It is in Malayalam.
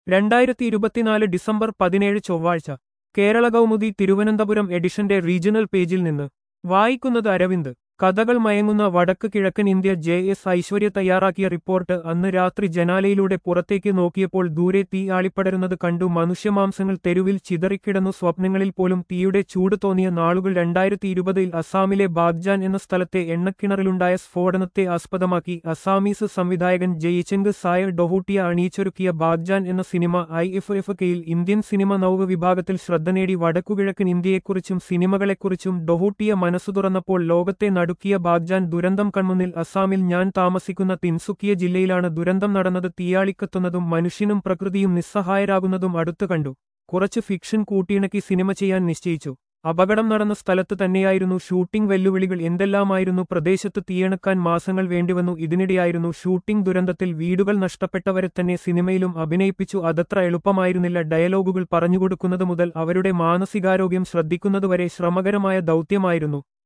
2024 ഡിസംബർ 17 ചൊവ്വാഴ്ച കേരള കൗമുദി തിരുവനന്തപുരം എഡിഷന്റെ റീജിയണൽ പേജിൽ നിന്ന് വായിക്കുന്നത് അരവിന്ദ്. കഥകൾ മയങ്ങുന്ന വടക്ക് കിഴക്കൻ ഇന്ത്യ. JS ഐശ്വര്യ തയ്യാറാക്കിയ റിപ്പോർട്ട്. അന്ന് രാത്രി ജനാലയിലൂടെ പുറത്തേക്ക് നോക്കിയപ്പോൾ ദൂരെ തീ ആളിപ്പടരുന്നത് കണ്ടു. മനുഷ്യമാംസങ്ങൾ തെരുവിൽ ചിതറിക്കിടന്നു. സ്വപ്നങ്ങളിൽ പോലും തീയുടെ ചൂട് തോന്നിയ നാളുകൾ. 2020-ൽ അസാമിലെ ബാഗ്ജാൻ എന്ന സ്ഥലത്തെ എണ്ണക്കിണറിലുണ്ടായ സ്ഫോടനത്തെ ആസ്പദമാക്കി അസാമീസ് സംവിധായകൻ ജയിചെങ്ക് സായർ ഡൊഹൂട്ടിയ അണിയിച്ചൊരുക്കിയ ബാഗ്ജാൻ എന്ന സിനിമ IFFKയിൽ ഇന്ത്യൻ സിനിമ നൗക വിഭാഗത്തിൽ ശ്രദ്ധ നേടി. വടക്കുകിഴക്കൻ ഇന്ത്യയെക്കുറിച്ചും സിനിമകളെക്കുറിച്ചും ഡൊഹൂട്ടിയ മനസ്സു തുറന്നപ്പോൾ ലോകത്തെ നടുക്കിയ ബാഗ്ജാൻ ദുരന്തം കൺമുന്നിൽ. അസാമിൽ ഞാൻ താമസിക്കുന്ന തിൻസുക്കിയ ജില്ലയിലാണ് ദുരന്തം നടന്നത്. തീയാളിക്കത്തുന്നതും മനുഷ്യനും പ്രകൃതിയും നിസ്സഹായരാകുന്നതും അടുത്തു കണ്ടു. കുറച്ച് ഫിക്ഷൻ കൂട്ടിയിണക്കി സിനിമ ചെയ്യാൻ നിശ്ചയിച്ചു. അപകടം നടന്ന സ്ഥലത്ത് തന്നെയായിരുന്നു ഷൂട്ടിംഗ്. വെല്ലുവിളികൾ എന്തെല്ലാമായിരുന്നു. പ്രദേശത്ത് തീയണക്കാൻ മാസങ്ങൾ വേണ്ടിവന്നു. ഇതിനിടെയായിരുന്നു ഷൂട്ടിംഗ്. ദുരന്തത്തിൽ വീടുകൾ നഷ്ടപ്പെട്ടവരെ തന്നെ സിനിമയിലും അഭിനയിപ്പിച്ചു. അതത്ര എളുപ്പമായിരുന്നില്ല. ഡയലോഗുകൾ പറഞ്ഞുകൊടുക്കുന്നത് മുതൽ അവരുടെ മാനസികാരോഗ്യം ശ്രദ്ധിക്കുന്നതുവരെ ശ്രമകരമായ ദൗത്യമായിരുന്നു.